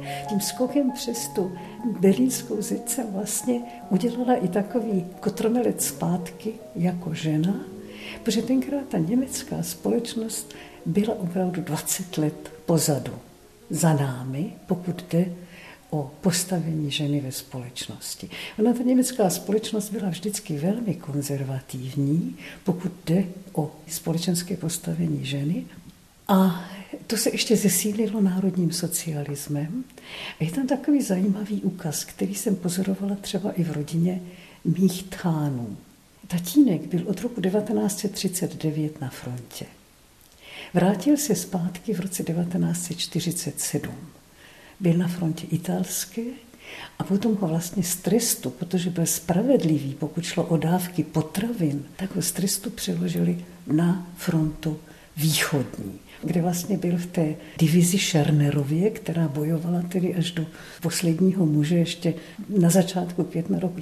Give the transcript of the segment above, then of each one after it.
tím skokem přes tu berlínskou zeď jsem vlastně udělala i takový kotromelec zpátky jako žena, protože tenkrát ta německá společnost byla opravdu 20 let pozadu za námi, pokud jde o postavení ženy ve společnosti. Ona, ta německá společnost, byla vždycky velmi konzervativní, pokud jde o společenské postavení ženy. A to se ještě zesílilo národním socialismem. A je tam takový zajímavý úkaz, který jsem pozorovala třeba i v rodině mých tchánů. Tatínek byl od roku 1939 na frontě. Vrátil se zpátky v roce 1947. Byl na frontě italské a potom ho vlastně z trestu, protože byl spravedlivý, pokud šlo o dávky potravin, tak ho z trestu přeložili na frontu východní, kde vlastně byl v té divizi Šernerově, která bojovala tedy až do posledního muže ještě na začátku května roku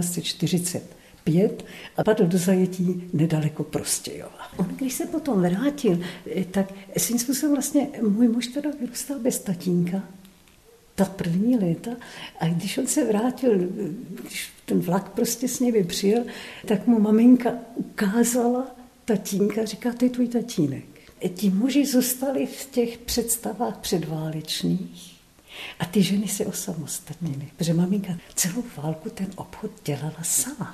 1945 a padl do zajetí nedaleko Prostějova. On, když se potom vrátil, tak svým způsobem vlastně můj muž teda vyrůstal bez tatínka, ta první léta, a když on se vrátil, když ten vlak prostě s nimi přijel, tak mu maminka ukázala tatínka, říká, to je tvůj tatínek. Ti muži zůstali v těch představách předválečných a ty ženy se osamostatnily, protože maminka celou válku ten obchod dělala sama.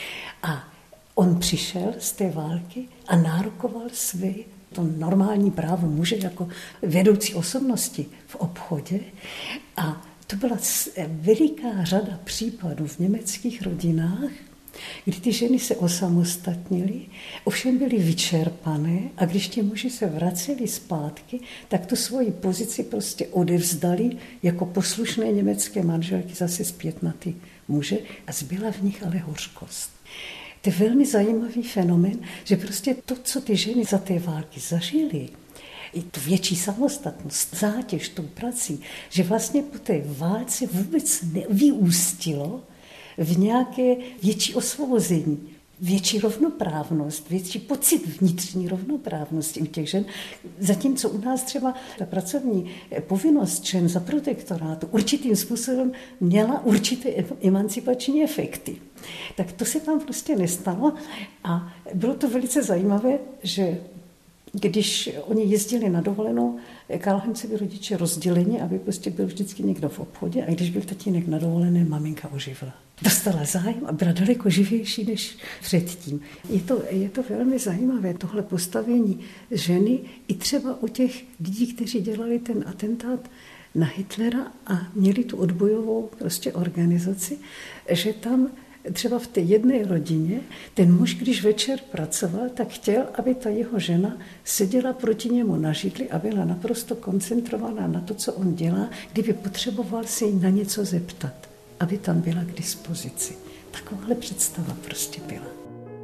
A on přišel z té války a nárokoval své to normální právo muže jako vedoucí osobnosti v obchodě. A to byla veliká řada případů v německých rodinách, kdy ty ženy se osamostatnily, ovšem byly vyčerpané a když ti muži se vraceli zpátky, tak tu svoji pozici prostě odevzdali jako poslušné německé manželky zase zpět na ty muže a zbyla v nich ale hořkost. To je velmi zajímavý fenomén, že prostě to, co ty ženy za té války zažily, i tu větší samostatnost, zátěž tou prací, že vlastně po té válce vůbec nevyústilo v nějaké větší osvobození, větší rovnoprávnost, větší pocit vnitřní rovnoprávnosti u těch žen. Zatímco u nás třeba ta pracovní povinnost žen za protektorátu určitým způsobem měla určité emancipační efekty. Tak to se tam prostě nestalo a bylo to velice zajímavé, že když oni jezdili na dovolenou, Karlheimci byli rodiče rozděleni, aby prostě byl vždycky někdo v obchodě a když byl tatínek na dovolené, maminka oživla. Dostala zájem a byla daleko živější než předtím. Je to velmi zajímavé, tohle postavení ženy i třeba u těch lidí, kteří dělali ten atentát na Hitlera a měli tu odbojovou prostě organizaci, že tam třeba v té jedné rodině ten muž, když večer pracoval, tak chtěl, aby ta jeho žena seděla proti němu na židli a byla naprosto koncentrovaná na to, co on dělá, kdyby potřeboval se jí na něco zeptat, aby tam byla k dispozici. Takováhle představa prostě byla.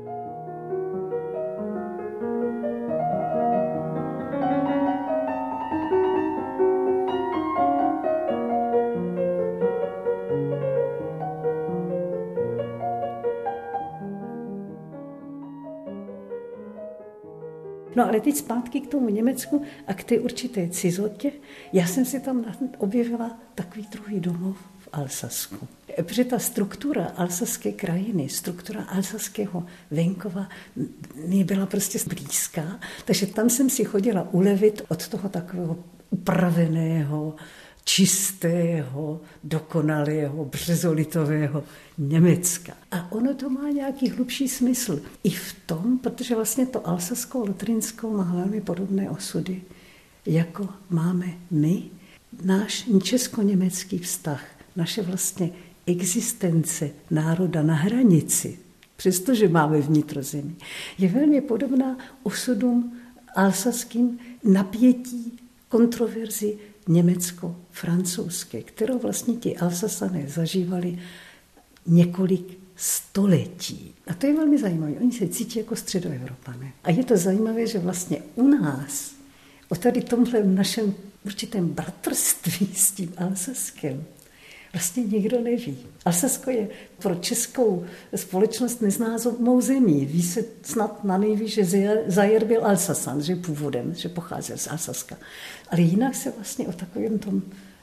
No ale teď zpátky k tomu Německu a k té určité cizotě. Já jsem si tam objevila takový druhý domov v Alsasku. Protože ta struktura alsaské krajiny, struktura alsaského venkova mi byla prostě blízká, takže tam jsem si chodila ulevit od toho takového upraveného, čistého, dokonalého, březolitového Německa. A ono to má nějaký hlubší smysl. I v tom, protože vlastně to alsasko-lotrinskou má velmi podobné osudy, jako máme my. Náš česko-německý vztah, naše vlastně existence národa na hranici, přestože máme vnitrozemí, je velmi podobná osudům alsaským napětí, kontroverzi německo-francouzské, kterou vlastně ti Alsasané zažívali několik století. A to je velmi zajímavé. Oni se cítí jako středoevropané. A je to zajímavé, že vlastně u nás, o tady tomhle našem určitém bratrství s tím Alsaskem, vlastně nikdo neví. Alsasko je pro českou společnost neznámou zemí. Ví se snad na nejvíc, že Zajer byl Alsasan, že původem, že pocházel z Alsaska. Ale jinak se vlastně o takovém tom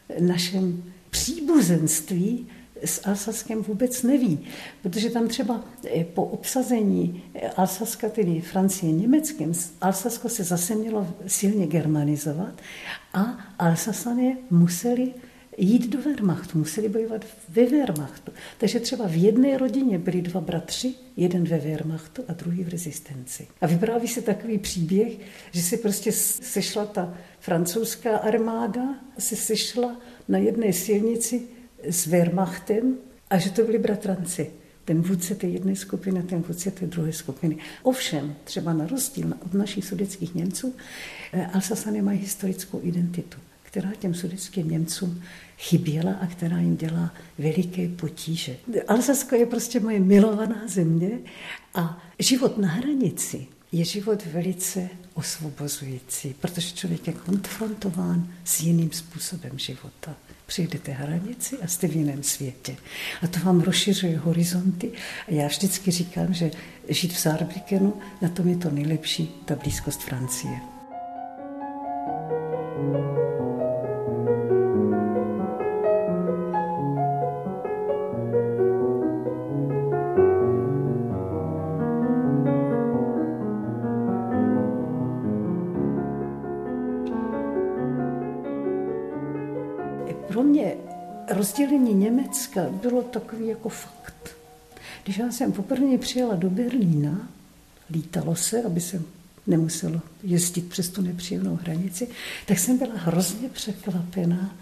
našem příbuzenství s Alsaskem vůbec neví, protože tam třeba po obsazení Alsaska, tedy Francie Německem, Alsasko se zase mělo silně germanizovat a Alsasané museli jít do Wehrmachtu, museli bojovat ve Wehrmachtu. Takže třeba v jedné rodině byli 2 bratři, jeden ve Wehrmachtu a druhý v rezistenci. A vypráví se takový příběh, že se prostě sešla ta francouzská armáda, se sešla na jedné silnici s Wehrmachtem a že to byli bratranci. Ten vůdce té jedné skupiny a ten vůdce té druhé skupiny. Ovšem, třeba na rozdíl od našich sudetských Němců, Alsasané mají historickou identitu, která těm sudetským Němcům chyběla a která jim dělá veliké potíže. Alsasko je prostě moje milovaná země a život na hranici je život velice osvobozující, protože člověk je konfrontován s jiným způsobem života. Přijedete hranici a jste v jiném světě. A to vám rozšiřuje horizonty. A já vždycky říkám, že žít v Saarbrückenu, na tom je to nejlepší, ta blízkost Francie. Pro mě rozdělení Německa bylo takový jako fakt. Když já jsem poprvé přijela do Berlína, lítalo se, aby se nemuselo jezdit přes tu nepříjemnou hranici, tak jsem byla hrozně překvapená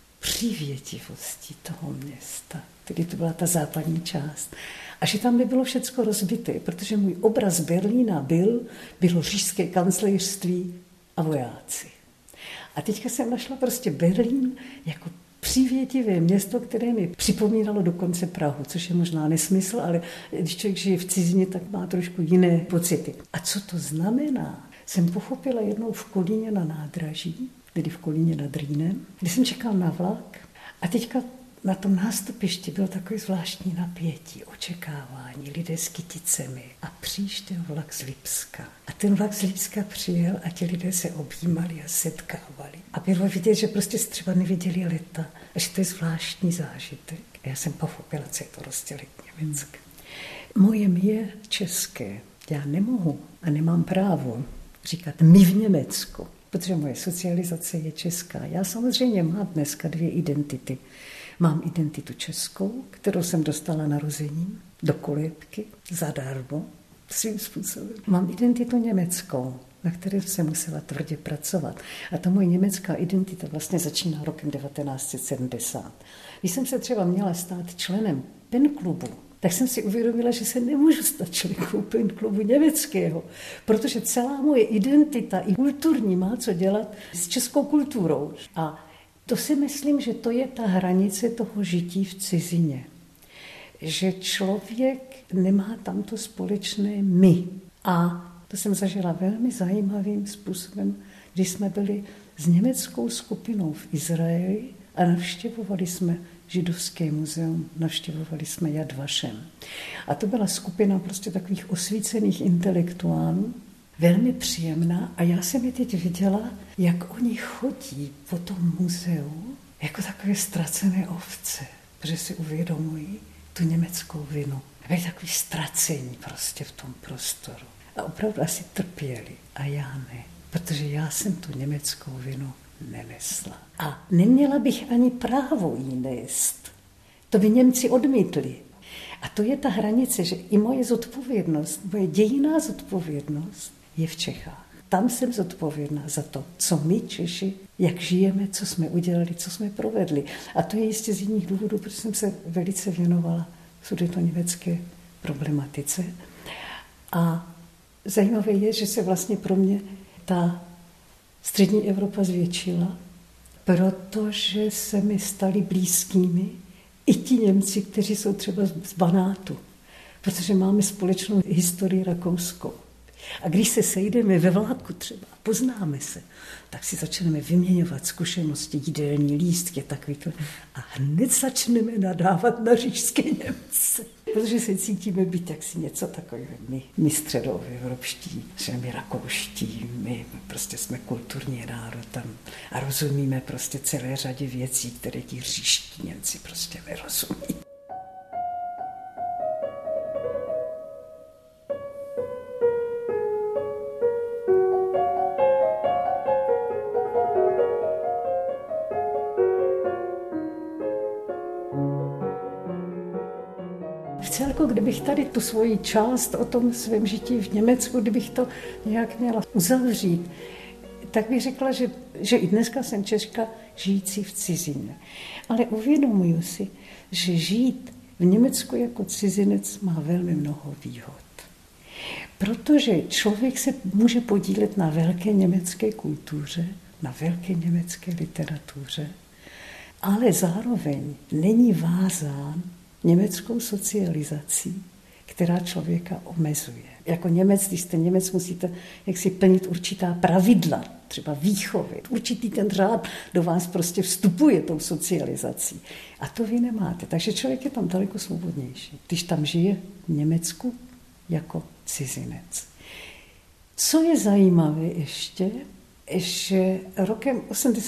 přívětivostí toho města. Tedy to byla ta západní část. A že tam nebylo všecko rozbité, protože můj obraz Berlína bylo říšské kancléřství a vojáci. A teďka jsem našla prostě Berlín jako přívětivé město, které mi připomínalo dokonce Prahu, což je možná nesmysl, ale když člověk žije v cizině, tak má trošku jiné pocity. A co to znamená? Jsem pochopila jednou v Kolíně na nádraží, tedy v Kolíně nad Rýnem, kde jsem čekal na vlak a teďka na tom nástupišti bylo takové zvláštní napětí, očekávání, lidé s kyticemi a příště vlak z Lipska. A ten vlak z Lipska přijel a ti lidé se objímali a setkávali. A bylo vidět, že prostě třeba neviděli leta a že to je zvláštní zážitek. A já jsem pochopila, co je to rozdělení Německa. Moje my je české. Já nemohu a nemám právo říkat my v Německu, protože moje socializace je česká. Já samozřejmě mám dneska 2 identity. Mám identitu českou, kterou jsem dostala narozením do kolébky zadarmo, svým způsobem. Mám identitu německou, na které jsem musela tvrdě pracovat. A ta moje německá identita vlastně začíná rokem 1970. Když jsem se třeba měla stát členem PEN klubu, tak jsem si uvědomila, že se nemůžu stát členkou PEN klubu německého, protože celá moje identita i kulturní má co dělat s českou kulturou. A to si myslím, že to je ta hranice toho žití v cizině. Že člověk nemá tamto společné my. A to jsem zažila velmi zajímavým způsobem, když jsme byli s německou skupinou v Izraeli a navštěvovali jsme židovské muzeum, navštěvovali jsme Yad Vashem. A to byla skupina prostě takových osvícených intelektuálů, velmi příjemná a já jsem je teď viděla, jak oni chodí po tom muzeu jako takové ztracené ovce, protože si uvědomují tu německou vinu. Byli takový ztracení prostě v tom prostoru. A opravdu asi trpěli a já ne, protože já jsem tu německou vinu nenesla. A neměla bych ani právo jí nést. To by Němci odmítli. A to je ta hranice, že i moje zodpovědnost, moje dějinná zodpovědnost je v Čechách. Tam jsem zodpovědná za to, co my Češi, jak žijeme, co jsme udělali, co jsme provedli. A to je jistě z jiných důvodů, protože jsem se velice věnovala sudetoněmecké problematice. A zajímavé je, že se vlastně pro mě ta střední Evropa zvětšila, protože se mi stali blízkými i ti Němci, kteří jsou třeba z Banátu, protože máme společnou historii rakouskou. A když se sejdeme ve vláku třeba, poznáme se, tak si začneme vyměňovat zkušenosti, jídelní lístky, takový to. A hned začneme nadávat na říšské Němce. protože se cítíme být jaksi něco takového. My středoevropští, že my rakouští, my prostě jsme kulturní národ a rozumíme prostě celé řadě věcí, které ti říští Němci prostě nerozumí. Celku, kdybych tady tu svoji část o tom svém žití v Německu, kdybych to nějak měla uzavřít, tak bych řekla, že i dneska jsem Češka žijící v cizině. Ale uvědomuji si, že žít v Německu jako cizinec má velmi mnoho výhod. Protože člověk se může podílet na velké německé kultuře, na velké německé literatuře, ale zároveň není vázán německou socializací, která člověka omezuje. Jako Němec, když jste Němec, musíte jaksi plnit určitá pravidla, třeba výchovy. Určitý ten řád do vás prostě vstupuje tou socializací. A to vy nemáte. Takže člověk je tam daleko svobodnější, když tam žije v Německu jako cizinec. Co je zajímavé ještě, že rokem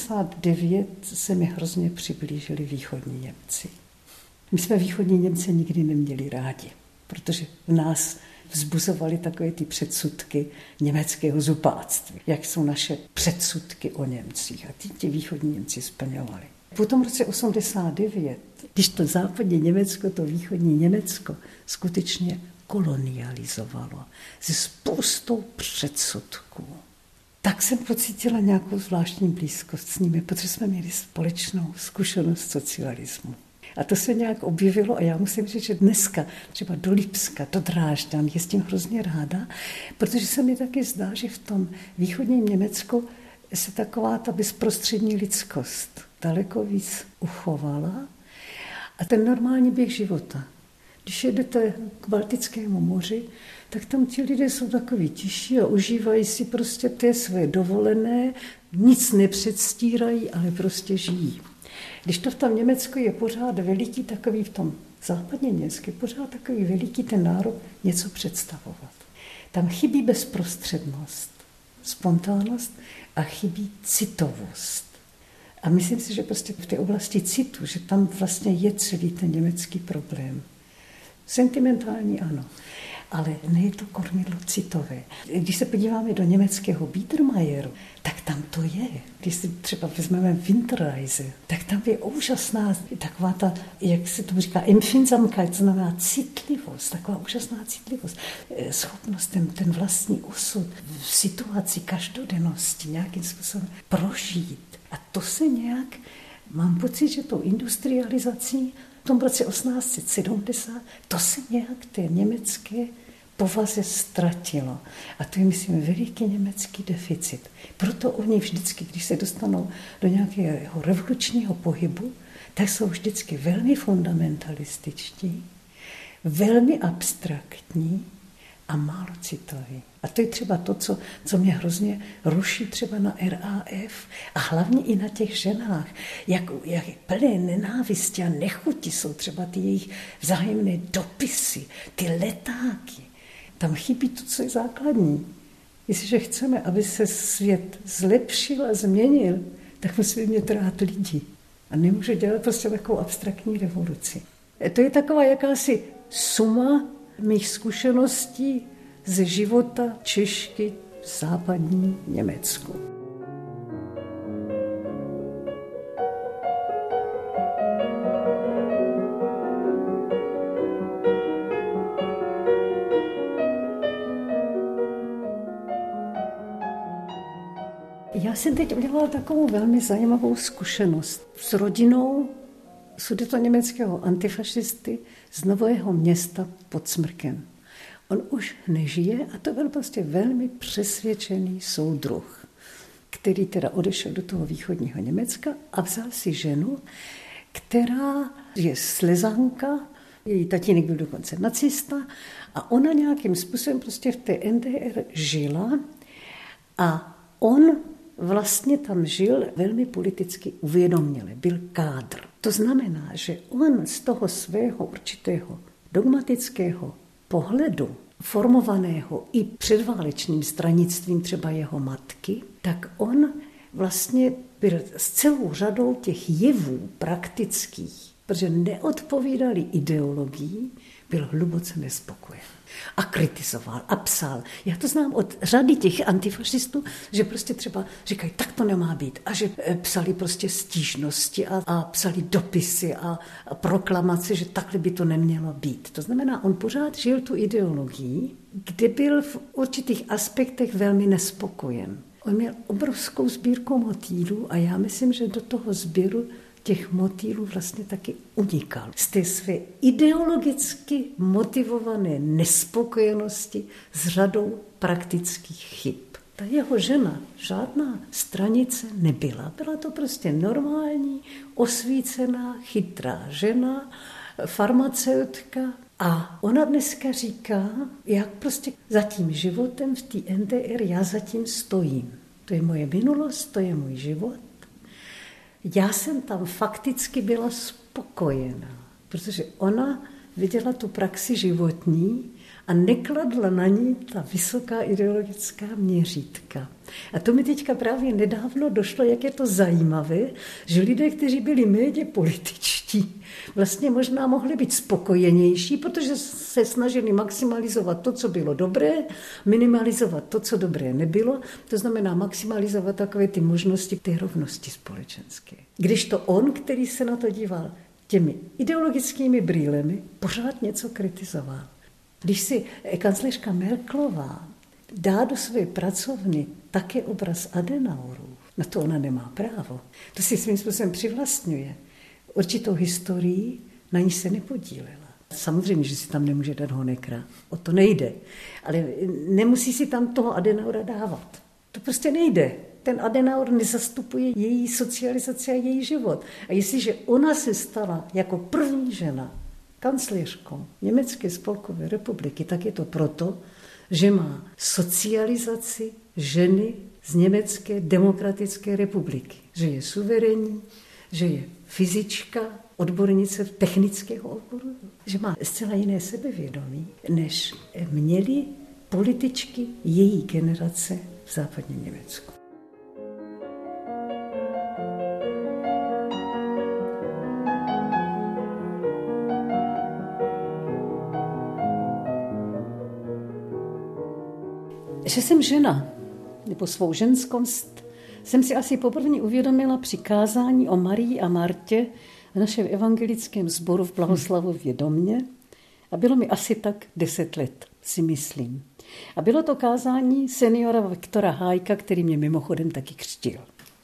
89 se mi hrozně přiblížili východní Němci. My jsme východní Němce nikdy neměli rádi, protože v nás vzbuzovaly takové ty předsudky německého zupáctví, jak jsou naše předsudky o Němcích. A ti východní Němci splňovali. Po tom roce 89, když to západní Německo, to východní Německo skutečně kolonializovalo se spoustou předsudků, tak jsem pocítila nějakou zvláštní blízkost s nimi, protože jsme měli společnou zkušenost socialismu. A to se nějak objevilo a já musím říct, že dneska třeba do Lipska, do Drážďan jezdím hrozně ráda, protože se mi taky zdá, že v tom východním Německu se taková ta bezprostřední lidskost daleko víc uchovala a ten normální běh života. Když jedete k Baltickému moři, tak tam ti lidé jsou takový tiší a užívají si prostě té své dovolené, nic nepředstírají, ale prostě žijí. Když to v tom Německu je pořád veliký, takový v tom západně Německu, pořád takový veliký ten národ něco představovat. Tam chybí bezprostřednost, spontánnost a chybí citovost. A myslím si, že prostě v té oblasti citu, že tam vlastně je celý ten německý problém. Sentimentální ano, ale ne je to kormidlo citové. Když se podíváme do německého Biedermeieru, tak tam to je. Když si třeba vezmeme Winterreise, tak tam je úžasná taková ta, jak se to říká, Empfindsamkeit, to znamená citlivost, taková úžasná citlivost, schopnost ten vlastní osud v situaci každodennosti nějakým způsobem prožít. A to se nějak, mám pocit, že tou industrializací v tom roce 1870 to se nějak té německé povaze ztratilo. A to je, myslím, veliký německý deficit. Proto oni vždycky, když se dostanou do nějakého revolučního pohybu, tak jsou vždycky velmi fundamentalističtí, velmi abstraktní a málo citoví. A to je třeba to, co mě hrozně ruší třeba na RAF a hlavně i na těch ženách. Jak plné nenávisti a nechuti jsou třeba ty jejich vzájemné dopisy, ty letáky. Tam chybí to, co je základní. Jestliže chceme, aby se svět zlepšil a změnil, tak musíme mít rád lidi. A nemůže dělat prostě takovou abstraktní revoluci. To je taková jakási suma mých zkušeností ze života Češky v západním Německu. Já jsem teď udělala takovou velmi zajímavou zkušenost s rodinou sudetoněmeckého antifašisty z Nového Města pod Smrkem. On už nežije a to byl prostě velmi přesvědčený soudruh, který teda odešel do toho východního Německa a vzal si ženu, která je Slezanka, její tatínek byl dokonce nacista a ona nějakým způsobem prostě v té NDR žila a on vlastně tam žil velmi politicky uvědoměle, byl kádr. To znamená, že on z toho svého určitého dogmatického pohledu, formovaného i předválečným stranictvím třeba jeho matky, tak on vlastně byl s celou řadou těch jevů praktických, protože neodpovídali ideologii, byl hluboce nespokojen. A kritizoval a psal. Já to znám od řady těch antifašistů, že prostě třeba říkají, tak to nemá být. A že psali prostě stížnosti a psali dopisy a proklamace, že takhle by to nemělo být. To znamená, on pořád žil tu ideologii, kde byl v určitých aspektech velmi nespokojen. On měl obrovskou sbírku motýlů a já myslím, že do toho sběru těch motýlů vlastně taky unikal. Z té své ideologicky motivované nespokojenosti s řadou praktických chyb. Ta jeho žena žádná stranice nebyla. Byla to prostě normální, osvícená, chytrá žena, farmaceutka. A ona dneska říká, jak prostě za tím životem v té NDR já zatím stojím. To je moje minulost, to je můj život. Já jsem tam fakticky byla spokojená, protože ona viděla tu praxi životní a nekladla na ní ta vysoká ideologická měřítka. A to mi teďka právě nedávno došlo, jak je to zajímavé, že lidé, kteří byli méně političtí, vlastně možná mohli být spokojenější, protože se snažili maximalizovat to, co bylo dobré, minimalizovat to, co dobré nebylo, to znamená maximalizovat takové ty možnosti té rovnosti společenské. Když to on, který se na to díval těmi ideologickými brýlemi, pořád něco kritizoval. Když si kancléřka Merkelová dá do své pracovny také obraz Adenauerů, na to ona nemá právo. To si svým způsobem přivlastňuje. Určitou historii na ní se nepodílela. Samozřejmě, že si tam nemůže dát Honeckera, o to nejde. Ale nemusí si tam toho Adenauera dávat. To prostě nejde. Ten Adenauer nezastupuje její socializaci a její život. A jestliže ona se stala jako první žena kancléřkou Německé spolkové republiky, tak je to proto, že má socializaci ženy z Německé demokratické republiky. Že je suverénní, že je fyzička, odbornice technického oboru, že má zcela jiné sebevědomí, než měly političky její generace v západním Německu. Že jsem žena, nebo svou ženskost, jsem si asi poprvé uvědomila při kázání o Marii a Martě v našem evangelickém sboru v Blahoslavově domě a bylo mi asi tak 10 let, si myslím. A bylo to kázání seniora Viktora Hájka, který mě mimochodem taky křtil.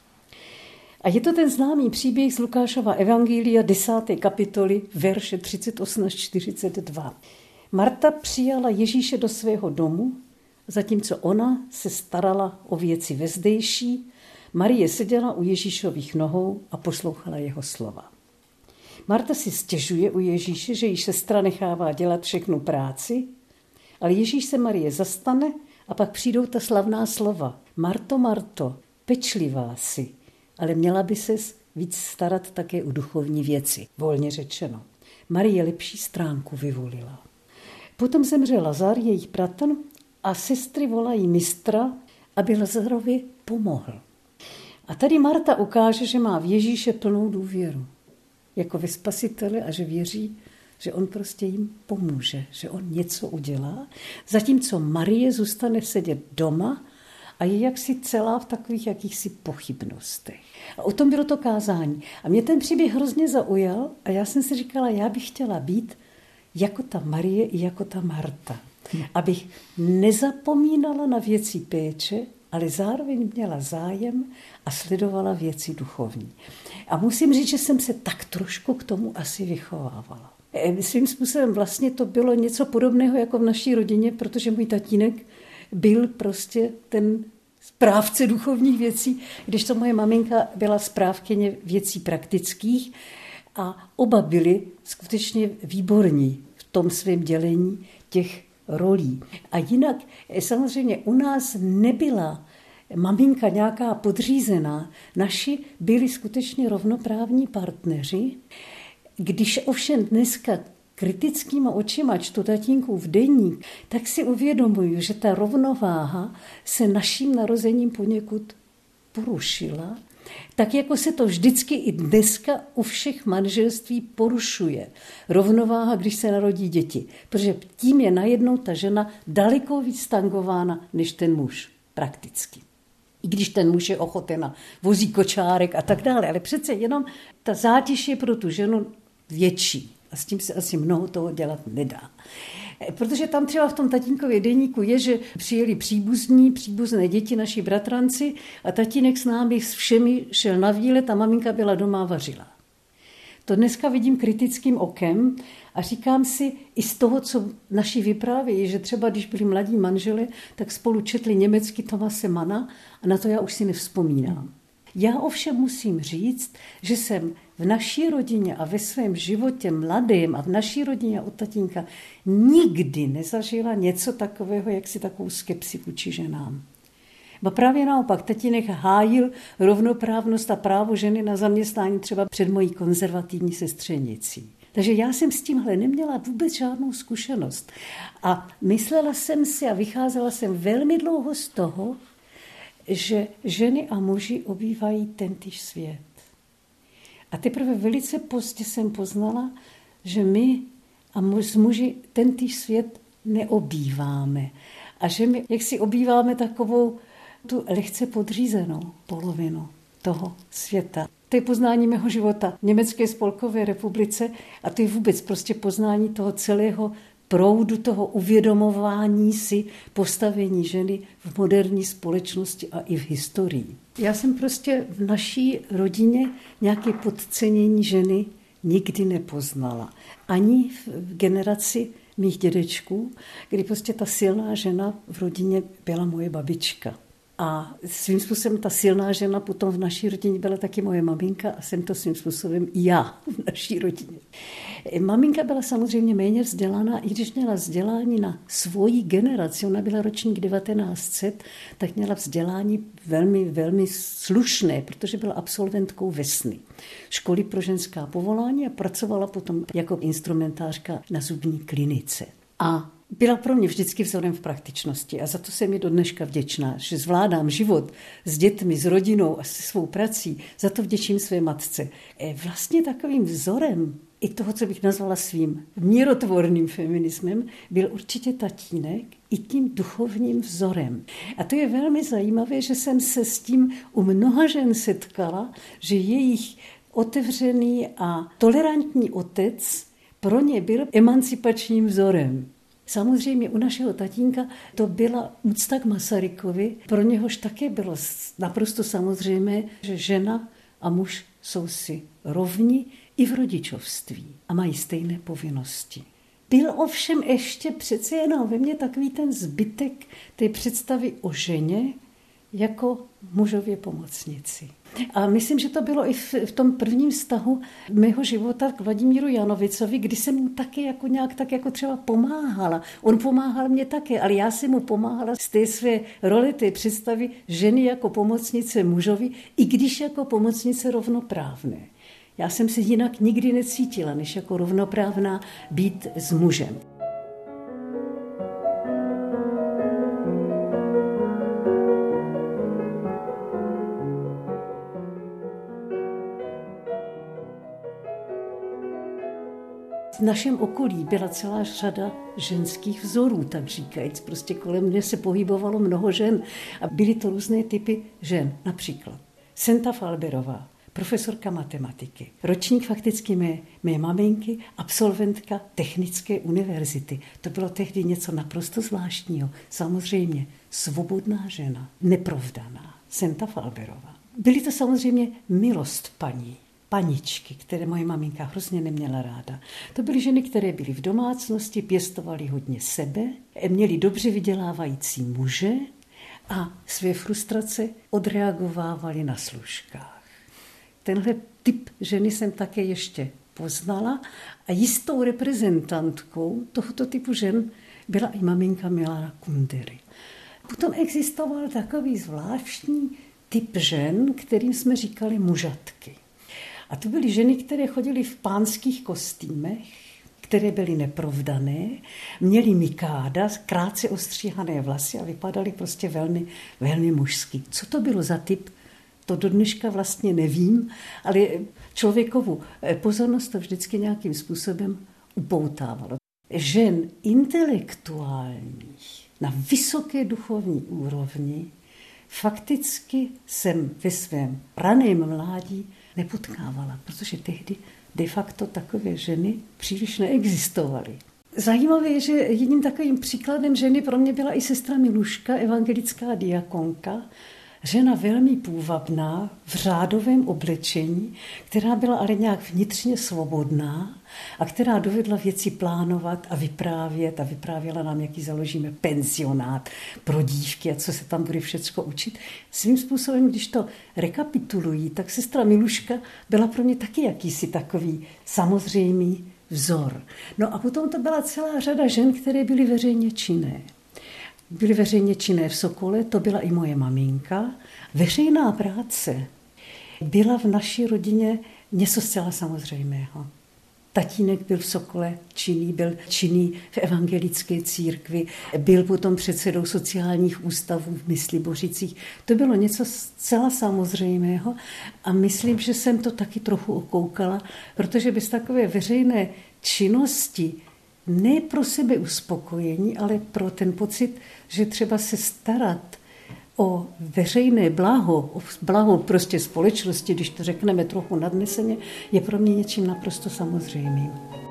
A je to ten známý příběh z Lukášova evangelia 10. kapitoly, verše 38 až 42. Marta přijala Ježíše do svého domu, zatímco ona se starala o věci vezdejší, Marie seděla u Ježíšových nohou a poslouchala jeho slova. Marta si stěžuje u Ježíše, že již sestra nechává dělat všechnu práci, ale Ježíš se Marie zastane a pak přijdou ta slavná slova. Marto, Marto, pečlivá jsi, ale měla by ses víc starat také o duchovní věci, volně řečeno. Marie lepší stránku vyvolila. Potom zemře Lazar, jejich bratr, a sestry volají mistra, aby Lazarovi pomohl. A tady Marta ukáže, že má v Ježíše plnou důvěru jako ve Spasitele a že věří, že on prostě jim pomůže, že on něco udělá, zatímco Marie zůstane sedět doma a je jaksi celá v takových jakýchsi pochybnostech. A o tom bylo to kázání. A mě ten příběh hrozně zaujal a já jsem si říkala, já bych chtěla být jako ta Marie i jako ta Marta. Abych nezapomínala na věci péče, ale zároveň měla zájem a sledovala věci duchovní. A musím říct, že jsem se tak trošku k tomu asi vychovávala. Svým způsobem vlastně to bylo něco podobného jako v naší rodině, protože můj tatínek byl prostě ten správce duchovních věcí, když to moje maminka byla správkyně věcí praktických a oba byli skutečně výborní v tom svém dělení těch rolí. A jinak samozřejmě u nás nebyla maminka nějaká podřízená. Naši byli skutečně rovnoprávní partneři. Když ovšem dneska kritickýma očima čtu tatínkův deník, tak si uvědomuju, že ta rovnováha se naším narozením poněkud porušila. Tak jako se to vždycky i dneska u všech manželství porušuje. Rovnováha, když se narodí děti. Protože tím je najednou ta žena daleko víc tangována než ten muž. Prakticky. I když ten muž je ochoten, vozí kočárek a tak dále. Ale přece jenom ta zátěž je pro tu ženu větší. A s tím se asi mnoho toho dělat nedá. Protože tam třeba v tom tatínkově deníku je, že přijeli příbuzné děti, naši bratranci, a tatínek s námi s všemi šel na výlet a maminka byla doma a vařila. To dneska vidím kritickým okem a říkám si i z toho, co naši vyprávějí, že třeba když byli mladí manželé, tak spolu četli německy Thomase Manna a na to já už si nevzpomínám. Já ovšem musím říct, že jsem v naší rodině a ve svém životě mladém a v naší rodině od tatínka nikdy nezažila něco takového, jak si takovou skepsi vůči ženám. Ba právě naopak, tatínek hájil rovnoprávnost a právo ženy na zaměstnání třeba před mojí konzervativní sestřenicí. Takže já jsem s tímhle neměla vůbec žádnou zkušenost. A myslela jsem si a vycházela jsem velmi dlouho z toho, že ženy a muži obývají tentýž svět. A teprve velice pozdě jsem poznala, že my a s muži tentýž svět neobýváme. A že my jaksi obýváme takovou tu lehce podřízenou polovinu toho světa. To je poznání mého života v Německé spolkové republice a to je vůbec prostě poznání toho celého proudu, toho uvědomování si postavení ženy v moderní společnosti a i v historii. Já jsem prostě v naší rodině nějaké podcenění ženy nikdy nepoznala. Ani v generaci mých dědečků, kdy prostě ta silná žena v rodině byla moje babička. A svým způsobem ta silná žena potom v naší rodině byla taky moje maminka a jsem to svým způsobem i já v naší rodině. Maminka byla samozřejmě méně vzdělaná, i když měla vzdělání na svoji generaci, ona byla ročník 1900, tak měla vzdělání velmi, velmi slušné, protože byla absolventkou Vesny, školy pro ženská povolání a pracovala potom jako instrumentářka na zubní klinice. A byla pro mě vždycky vzorem v praktičnosti a za to jsem mi do dneška vděčná, že zvládám život s dětmi, s rodinou a se svou prací. Za to vděčím své matce. Vlastně takovým vzorem i toho, co bych nazvala svým mírotvorným feminismem, byl určitě tatínek i tím duchovním vzorem. A to je velmi zajímavé, že jsem se s tím u mnoha žen setkala, že jejich otevřený a tolerantní otec pro ně byl emancipačním vzorem. Samozřejmě u našeho tatínka to byla úcta k Masarykovi, pro něhož také bylo naprosto samozřejmé, že žena a muž jsou si rovni i v rodičovství a mají stejné povinnosti. Byl ovšem ještě přece jenom ve mně takový ten zbytek té představy o ženě jako mužově pomocnici. A myslím, že to bylo i v tom prvním vztahu mého života k Vladimíru Janovicovi, kdy jsem mu taky jako nějak tak jako třeba pomáhala. On pomáhal mě také, ale já jsem mu pomáhala z té své role, té představy ženy jako pomocnice mužovi, i když jako pomocnice rovnoprávné. Já jsem se jinak nikdy necítila, než jako rovnoprávná být s mužem. V našem okolí byla celá řada ženských vzorů, tak říkajíc. Prostě kolem mě se pohybovalo mnoho žen a byly to různé typy žen. Například Senta Falberová, profesorka matematiky, ročník fakticky mé maminky, absolventka Technické univerzity. To bylo tehdy něco naprosto zvláštního. Samozřejmě svobodná žena, neprovdaná, Senta Falberová. Byly to samozřejmě milost paní. Paničky, které moje maminka hrozně neměla ráda. To byly ženy, které byly v domácnosti, pěstovaly hodně sebe, měly dobře vydělávající muže a své frustrace odreagovávaly na služkách. Tenhle typ ženy jsem také ještě poznala a jistou reprezentantkou tohoto typu žen byla i maminka Milana Kundery. Potom existoval takový zvláštní typ žen, kterým jsme říkali mužatky. A to byly ženy, které chodily v pánských kostýmech, které byly neprovdané, měly mikáda, krátce ostříhané vlasy a vypadaly prostě velmi, velmi mužsky. Co to bylo za typ? To do dneška vlastně nevím, ale člověkovu pozornost to vždycky nějakým způsobem upoutávalo. Žen intelektuálních na vysoké duchovní úrovni fakticky jsem ve svém raném mládí nepotkávala, protože tehdy de facto takové ženy příliš neexistovaly. Zajímavé je, že jedním takovým příkladem ženy pro mě byla i sestra Miluška, evangelická diakonka, žena velmi půvabná, v řádovém oblečení, která byla ale nějak vnitřně svobodná a která dovedla věci plánovat a vyprávět a vyprávěla nám, jaký založíme penzionát pro dívky a co se tam bude všecko učit. Svým způsobem, když to rekapitulují, tak sestra Miluška byla pro mě taky jakýsi takový samozřejmý vzor. No a potom to byla celá řada žen, které byly veřejně činné. Byly veřejně činné v Sokole, to byla i moje maminka. Veřejná práce byla v naší rodině něco zcela samozřejmého. Tatínek byl v Sokole činný, byl činný v evangelické církvi, byl potom předsedou sociálních ústavů v Myslibořicích. To bylo něco zcela samozřejmého a myslím, že jsem to taky trochu okoukala, protože bez takové veřejné činnosti ne pro sebe uspokojení, ale pro ten pocit, že třeba se starat o veřejné blaho, o blaho prostě společnosti, když to řekneme trochu nadneseně, je pro mě něčím naprosto samozřejmým.